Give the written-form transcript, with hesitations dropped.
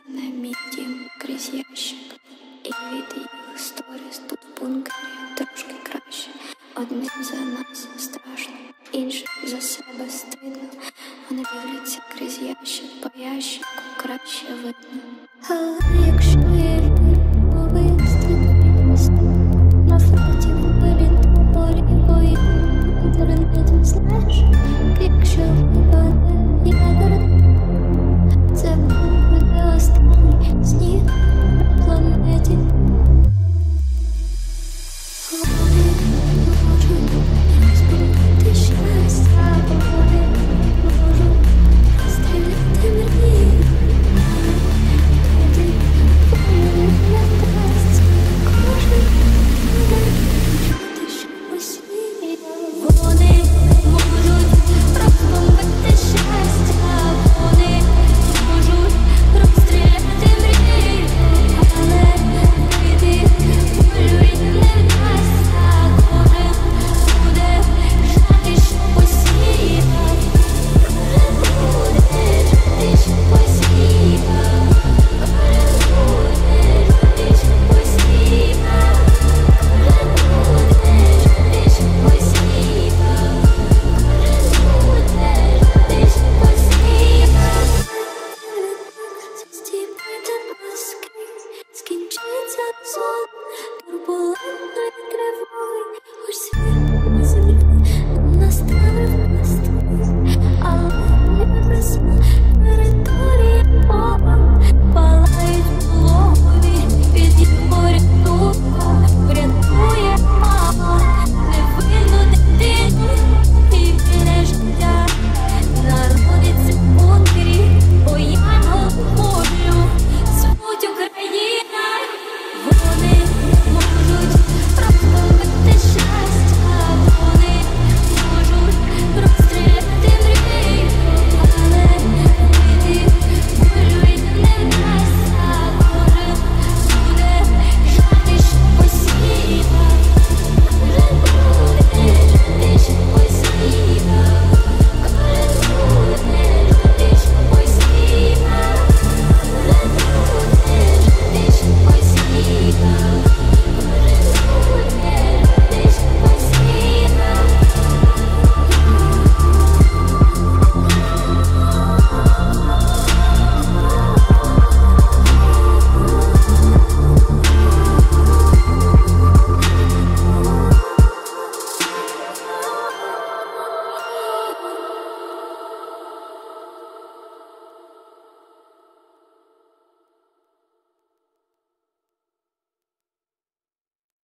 на мій дім крізь ящик, і від їх сторіс тут в бункері трошки краще. Одним за нас страшно, іншим за себе стидно. Вони дивляться крізь ящик, по ящику краще видно. Але якщо є вбивство, на фронті вбили полі бої, дурниць, знаєш, якщо